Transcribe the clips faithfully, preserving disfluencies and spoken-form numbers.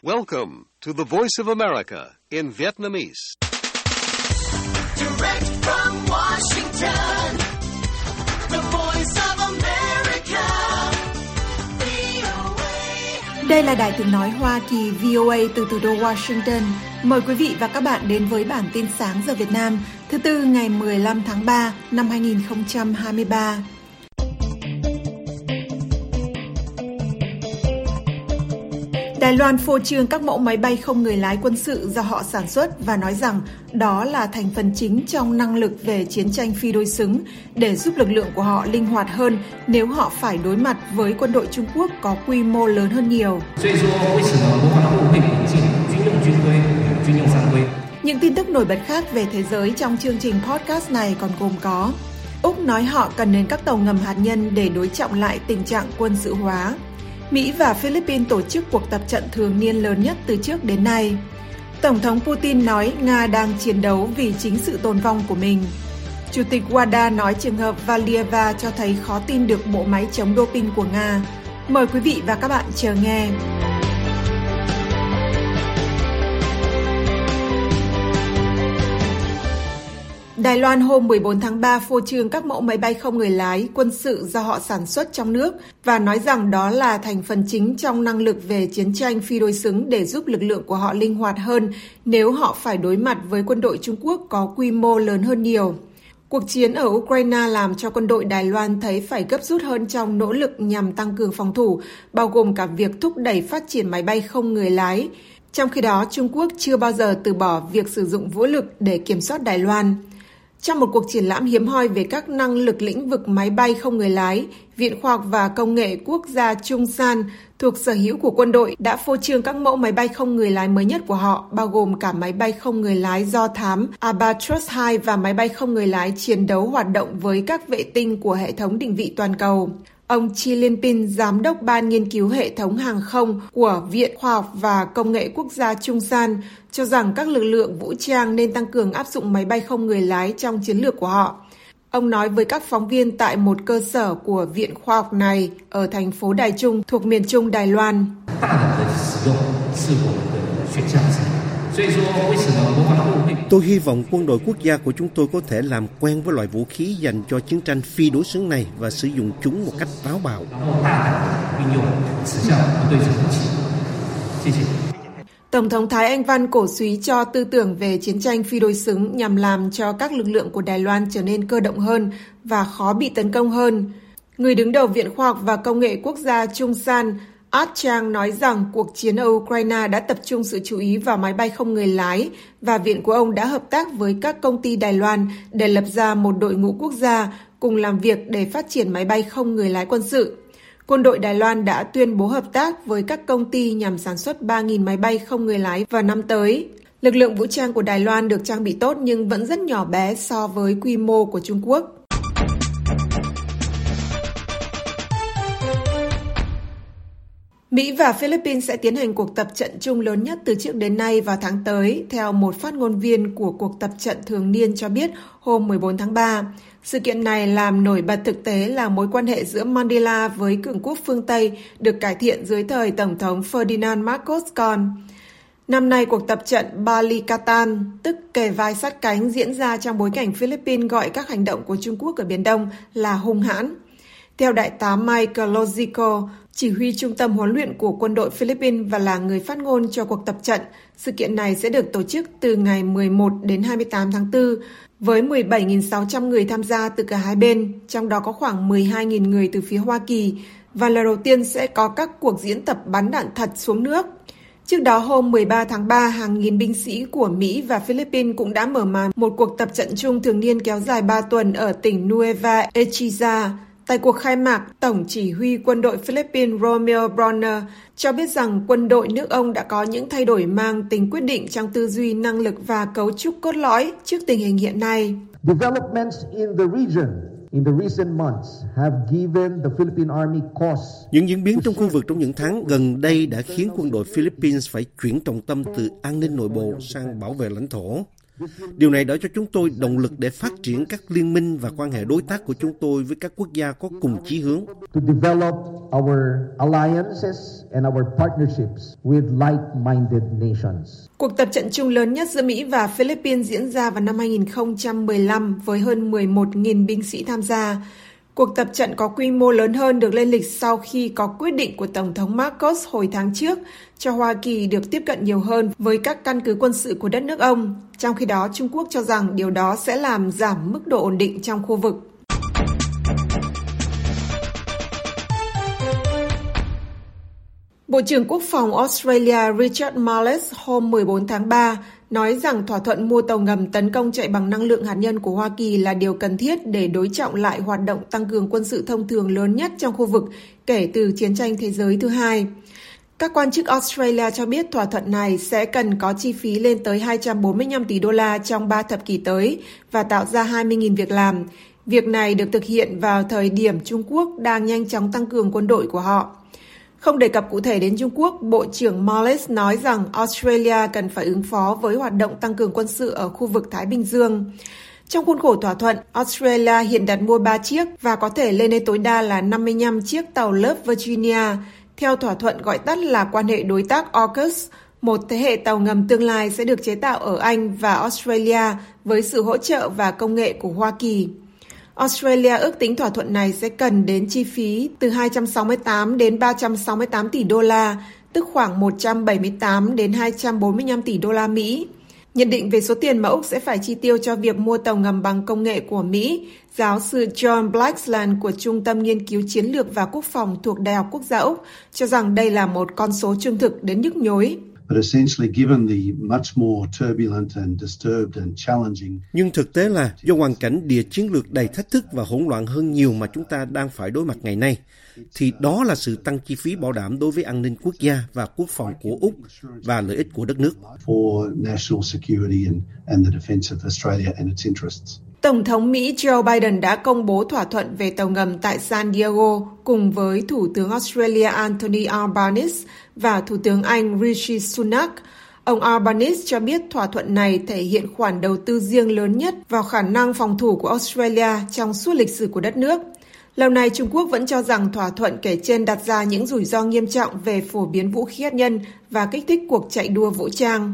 Welcome to the Voice of America in Vietnamese. Direct from Washington, the Voice of America, vê o a. Đây là đài tiếng nói Hoa Kỳ vê o a từ thủ đô Washington. Mời quý vị và các bạn đến với bản tin sáng giờ Việt Nam thứ Tư ngày mười lăm tháng ba năm hai nghìn không trăm hai mươi ba. Đài Loan phô trương các mẫu máy bay không người lái quân sự do họ sản xuất và nói rằng đó là thành phần chính trong năng lực về chiến tranh phi đối xứng để giúp lực lượng của họ linh hoạt hơn nếu họ phải đối mặt với quân đội Trung Quốc có quy mô lớn hơn nhiều. Những tin tức nổi bật khác về thế giới trong chương trình podcast này còn gồm có: Úc nói họ cần đến các tàu ngầm hạt nhân để đối trọng lại tình trạng quân sự hóa. Mỹ và Philippines tổ chức cuộc tập trận thường niên lớn nhất từ trước đến nay. Tổng thống Putin nói Nga đang chiến đấu vì chính sự tồn vong của mình. Chủ tịch WADA nói trường hợp Valieva cho thấy khó tin được bộ máy chống doping của Nga. Mời quý vị và các bạn chờ nghe. Đài Loan hôm mười bốn tháng ba phô trương các mẫu máy bay không người lái quân sự do họ sản xuất trong nước và nói rằng đó là thành phần chính trong năng lực về chiến tranh phi đối xứng để giúp lực lượng của họ linh hoạt hơn nếu họ phải đối mặt với quân đội Trung Quốc có quy mô lớn hơn nhiều. Cuộc chiến ở Ukraine làm cho quân đội Đài Loan thấy phải gấp rút hơn trong nỗ lực nhằm tăng cường phòng thủ, bao gồm cả việc thúc đẩy phát triển máy bay không người lái. Trong khi đó, Trung Quốc chưa bao giờ từ bỏ việc sử dụng vũ lực để kiểm soát Đài Loan. Trong một cuộc triển lãm hiếm hoi về các năng lực lĩnh vực máy bay không người lái, Viện Khoa học và Công nghệ Quốc gia Trung San thuộc sở hữu của quân đội đã phô trương các mẫu máy bay không người lái mới nhất của họ, bao gồm cả máy bay không người lái do thám Albatros hai và máy bay không người lái chiến đấu hoạt động với các vệ tinh của hệ thống định vị toàn cầu. Ông Chi Liên Pin, giám đốc ban nghiên cứu hệ thống hàng không của Viện Khoa học và Công nghệ Quốc gia Trung San, cho rằng các lực lượng vũ trang nên tăng cường áp dụng máy bay không người lái trong chiến lược của họ. Ông nói với các phóng viên tại một cơ sở của Viện Khoa học này ở thành phố Đài Trung thuộc miền Trung Đài Loan. Tôi hy vọng quân đội quốc gia của chúng tôi có thể làm quen với loại vũ khí dành cho chiến tranh phi đối xứng này và sử dụng chúng một cách táo bạo. Tổng thống Thái Anh Văn cổ súy cho tư tưởng về chiến tranh phi đối xứng nhằm làm cho các lực lượng của Đài Loan trở nên cơ động hơn và khó bị tấn công hơn. Người đứng đầu Viện Khoa học và Công nghệ Quốc gia Trung San, Art Chang nói rằng cuộc chiến ở Ukraine đã tập trung sự chú ý vào máy bay không người lái và viện của ông đã hợp tác với các công ty Đài Loan để lập ra một đội ngũ quốc gia cùng làm việc để phát triển máy bay không người lái quân sự. Quân đội Đài Loan đã tuyên bố hợp tác với các công ty nhằm sản xuất ba nghìn máy bay không người lái vào năm tới. Lực lượng vũ trang của Đài Loan được trang bị tốt nhưng vẫn rất nhỏ bé so với quy mô của Trung Quốc. Mỹ và Philippines sẽ tiến hành cuộc tập trận chung lớn nhất từ trước đến nay vào tháng tới, theo một phát ngôn viên của cuộc tập trận thường niên cho biết hôm mười bốn tháng ba. Sự kiện này làm nổi bật thực tế là mối quan hệ giữa Mandela với cường quốc phương Tây được cải thiện dưới thời Tổng thống Ferdinand Marcos Con. Năm nay, cuộc tập trận Balikatan, tức kề vai sát cánh, diễn ra trong bối cảnh Philippines gọi các hành động của Trung Quốc ở Biển Đông là hung hãn. Theo Đại tá Mike Lozico, chỉ huy trung tâm huấn luyện của quân đội Philippines và là người phát ngôn cho cuộc tập trận, sự kiện này sẽ được tổ chức từ ngày mười một đến hai mươi tám tháng tư, với mười bảy nghìn sáu trăm người tham gia từ cả hai bên, trong đó có khoảng mười hai nghìn người từ phía Hoa Kỳ, và lần đầu tiên sẽ có các cuộc diễn tập bắn đạn thật xuống nước. Trước đó hôm mười ba tháng ba, hàng nghìn binh sĩ của Mỹ và Philippines cũng đã mở màn một cuộc tập trận chung thường niên kéo dài ba tuần ở tỉnh Nueva Ecija. Tại cuộc khai mạc, Tổng chỉ huy quân đội Philippines Romeo Bronner cho biết rằng quân đội nước ông đã có những thay đổi mang tính quyết định trong tư duy, năng lực và cấu trúc cốt lõi trước tình hình hiện nay. Developments in the region in the recent months have given the Philippine Army cause. Những diễn biến trong khu vực trong những tháng gần đây đã khiến quân đội Philippines phải chuyển trọng tâm từ an ninh nội bộ sang bảo vệ lãnh thổ. Điều này đã cho chúng tôi động lực để phát triển các liên minh và quan hệ đối tác của chúng tôi với các quốc gia có cùng chí hướng. To develop our alliances and our partnerships with like-minded nations. Cuộc tập trận chung lớn nhất giữa Mỹ và Philippines diễn ra vào năm hai nghìn không trăm mười lăm với hơn mười một nghìn binh sĩ tham gia. Cuộc tập trận có quy mô lớn hơn được lên lịch sau khi có quyết định của Tổng thống Marcos hồi tháng trước cho Hoa Kỳ được tiếp cận nhiều hơn với các căn cứ quân sự của đất nước ông. Trong khi đó, Trung Quốc cho rằng điều đó sẽ làm giảm mức độ ổn định trong khu vực. Bộ trưởng Quốc phòng Australia Richard Marles hôm mười bốn tháng ba nói rằng thỏa thuận mua tàu ngầm tấn công chạy bằng năng lượng hạt nhân của Hoa Kỳ là điều cần thiết để đối trọng lại hoạt động tăng cường quân sự thông thường lớn nhất trong khu vực kể từ chiến tranh thế giới thứ hai. Các quan chức Australia cho biết thỏa thuận này sẽ cần có chi phí lên tới hai trăm bốn mươi lăm tỷ đô la trong ba thập kỷ tới và tạo ra hai mươi nghìn việc làm. Việc này được thực hiện vào thời điểm Trung Quốc đang nhanh chóng tăng cường quân đội của họ. Không đề cập cụ thể đến Trung Quốc, Bộ trưởng Marles nói rằng Australia cần phải ứng phó với hoạt động tăng cường quân sự ở khu vực Thái Bình Dương. Trong khuôn khổ thỏa thuận, Australia hiện đặt mua ba chiếc và có thể lên đến tối đa là năm mươi lăm chiếc tàu lớp Virginia, theo thỏa thuận gọi tắt là quan hệ đối tác AUKUS. Một thế hệ tàu ngầm tương lai sẽ được chế tạo ở Anh và Australia với sự hỗ trợ và công nghệ của Hoa Kỳ. Australia ước tính thỏa thuận này sẽ cần đến chi phí từ hai trăm sáu mươi tám đến ba trăm sáu mươi tám tỷ đô la, tức khoảng một trăm bảy mươi tám đến hai trăm bốn mươi lăm tỷ đô la Mỹ. Nhận định về số tiền mà Úc sẽ phải chi tiêu cho việc mua tàu ngầm bằng công nghệ của Mỹ, giáo sư John Blaxland của Trung tâm Nghiên cứu Chiến lược và Quốc phòng thuộc Đại học Quốc gia Úc cho rằng đây là một con số trung thực đến nhức nhối. Nhưng thực tế là do hoàn cảnh địa chiến lược đầy thách thức và hỗn loạn hơn nhiều mà chúng ta đang phải đối mặt ngày nay, thì đó là sự tăng chi phí bảo đảm đối với an ninh quốc gia và quốc phòng của Úc và lợi ích của đất nước. Tổng thống Mỹ Joe Biden đã công bố thỏa thuận về tàu ngầm tại San Diego cùng với Thủ tướng Australia Anthony Albanese và Thủ tướng Anh Rishi Sunak. Ông Albanese cho biết thỏa thuận này thể hiện khoản đầu tư riêng lớn nhất vào khả năng phòng thủ của Australia trong suốt lịch sử của đất nước. Lâu nay, Trung Quốc vẫn cho rằng thỏa thuận kể trên đặt ra những rủi ro nghiêm trọng về phổ biến vũ khí hạt nhân và kích thích cuộc chạy đua vũ trang.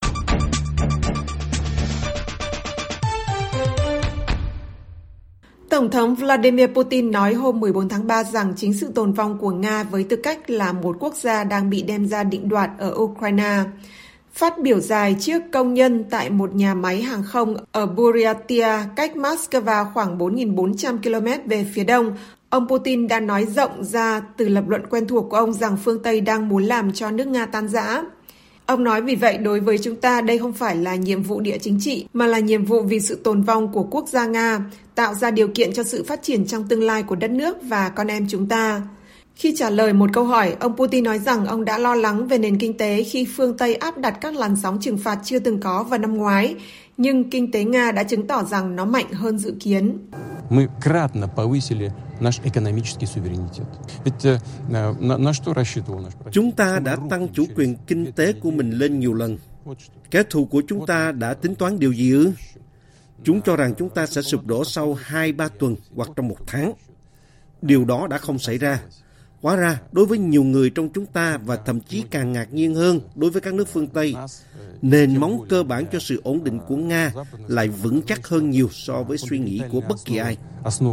Tổng thống Vladimir Putin nói hôm mười bốn tháng ba rằng chính sự tồn vong của Nga với tư cách là một quốc gia đang bị đem ra định đoạt ở Ukraine. Phát biểu dài trước công nhân tại một nhà máy hàng không ở Buryatia, cách Moscow khoảng bốn nghìn bốn trăm ki lô mét về phía đông, ông Putin đã nói rộng ra từ lập luận quen thuộc của ông rằng phương Tây đang muốn làm cho nước Nga tan rã. Ông nói vì vậy đối với chúng ta đây không phải là nhiệm vụ địa chính trị mà là nhiệm vụ vì sự tồn vong của quốc gia Nga, tạo ra điều kiện cho sự phát triển trong tương lai của đất nước và con em chúng ta. Khi trả lời một câu hỏi, ông Putin nói rằng ông đã lo lắng về nền kinh tế khi phương Tây áp đặt các làn sóng trừng phạt chưa từng có vào năm ngoái, nhưng kinh tế Nga đã chứng tỏ rằng nó mạnh hơn dự kiến. Мы кратно повысили наш экономический суверенитет. Ведь на, на что рассчитывал наш противник? Chúng ta đã tăng chủ quyền kinh tế của mình lên nhiều lần. Kẻ thù của chúng ta đã tính toán điều gì ư? Chúng cho rằng chúng ta sẽ sụp đổ sau hai ba tuần hoặc trong một tháng. Điều đó đã không xảy ra. Hóa ra, đối với nhiều người trong chúng ta và thậm chí càng ngạc nhiên hơn đối với các nước phương Tây, nền móng cơ bản cho sự ổn định của Nga lại vững chắc hơn nhiều so với suy nghĩ của bất kỳ ai.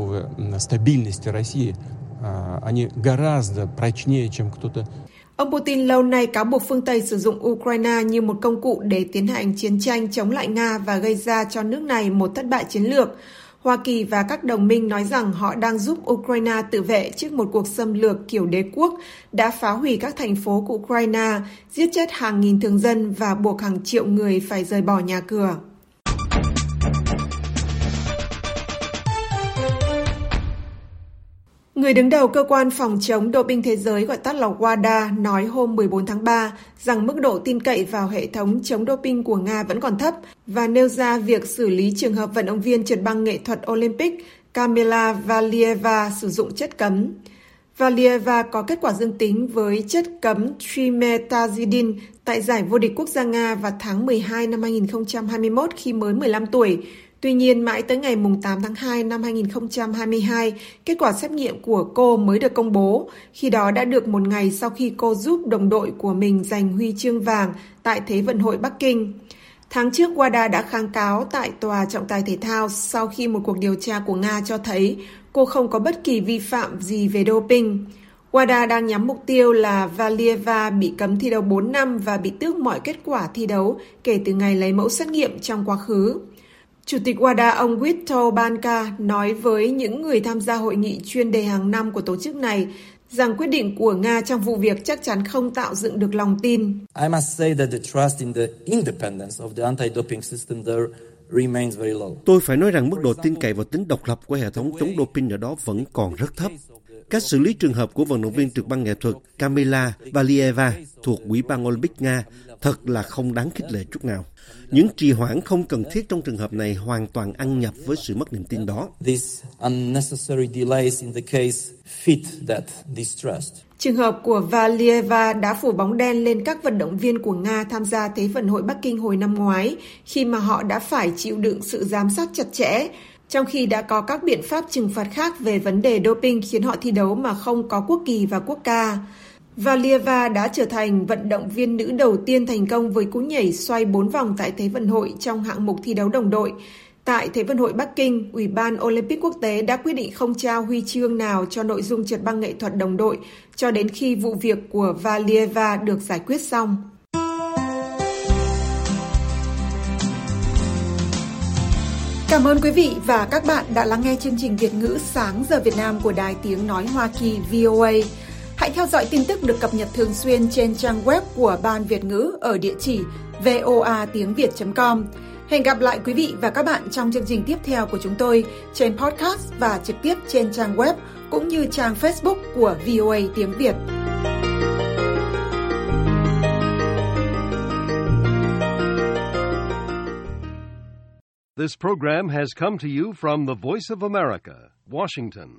Ông Putin lâu nay cáo buộc phương Tây sử dụng Ukraine như một công cụ để tiến hành chiến tranh chống lại Nga và gây ra cho nước này một thất bại chiến lược. Hoa Kỳ và các đồng minh nói rằng họ đang giúp Ukraine tự vệ trước một cuộc xâm lược kiểu đế quốc đã phá hủy các thành phố của Ukraine, giết chết hàng nghìn thường dân và buộc hàng triệu người phải rời bỏ nhà cửa. Người đứng đầu cơ quan phòng chống doping thế giới gọi tắt là vê a đê a nói hôm mười bốn tháng ba rằng mức độ tin cậy vào hệ thống chống doping của Nga vẫn còn thấp và nêu ra việc xử lý trường hợp vận động viên trượt băng nghệ thuật Olympic Kamila Valieva sử dụng chất cấm. Valieva có kết quả dương tính với chất cấm trimetazidine tại giải vô địch quốc gia Nga vào tháng mười hai năm hai nghìn không trăm hai mươi mốt khi mới mười lăm tuổi. Tuy nhiên, mãi tới ngày tám tháng hai năm hai nghìn không trăm hai mươi hai, kết quả xét nghiệm của cô mới được công bố. Khi đó đã được một ngày sau khi cô giúp đồng đội của mình giành huy chương vàng tại Thế vận hội Bắc Kinh. Tháng trước, WADA đã kháng cáo tại Tòa trọng tài thể thao sau khi một cuộc điều tra của Nga cho thấy cô không có bất kỳ vi phạm gì về doping. WADA đang nhắm mục tiêu là Valieva bị cấm thi đấu bốn năm và bị tước mọi kết quả thi đấu kể từ ngày lấy mẫu xét nghiệm trong quá khứ. Chủ tịch WADA ông Witold Banka nói với những người tham gia hội nghị chuyên đề hàng năm của tổ chức này rằng quyết định của Nga trong vụ việc chắc chắn không tạo dựng được lòng tin. I must say that the trust in the independence of the anti-doping system there remains very low. Tôi phải nói rằng mức độ tin cậy vào tính độc lập của hệ thống chống doping ở đó vẫn còn rất thấp. Cách xử lý trường hợp của vận động viên trượt băng nghệ thuật Kamila Valieva thuộc Ủy ban Olympic Nga thật là không đáng khích lệ chút nào. Những trì hoãn không cần thiết trong trường hợp này hoàn toàn ăn nhập với sự mất niềm tin đó. These unnecessary delays in the case fit that distrust. Trường hợp của Valieva đã phủ bóng đen lên các vận động viên của Nga tham gia Thế vận hội Bắc Kinh hồi năm ngoái, khi mà họ đã phải chịu đựng sự giám sát chặt chẽ, trong khi đã có các biện pháp trừng phạt khác về vấn đề doping khiến họ thi đấu mà không có quốc kỳ và quốc ca. Valieva đã trở thành vận động viên nữ đầu tiên thành công với cú nhảy xoay bốn vòng tại Thế vận hội trong hạng mục thi đấu đồng đội. Tại Thế vận hội Bắc Kinh, Ủy ban Olympic quốc tế đã quyết định không trao huy chương nào cho nội dung trượt băng nghệ thuật đồng đội cho đến khi vụ việc của Valieva được giải quyết xong. Cảm ơn quý vị và các bạn đã lắng nghe chương trình Việt ngữ Sáng giờ Việt Nam của Đài Tiếng Nói Hoa Kỳ vê o a. Hãy theo dõi tin tức được cập nhật thường xuyên trên trang web của Ban Việt ngữ ở địa chỉ voa tiếng việt chấm com. Hẹn gặp lại quý vị và các bạn trong chương trình tiếp theo của chúng tôi trên podcast và trực tiếp trên trang web cũng như trang Facebook của vê o a Tiếng Việt. This program has come to you from the Voice of America, Washington.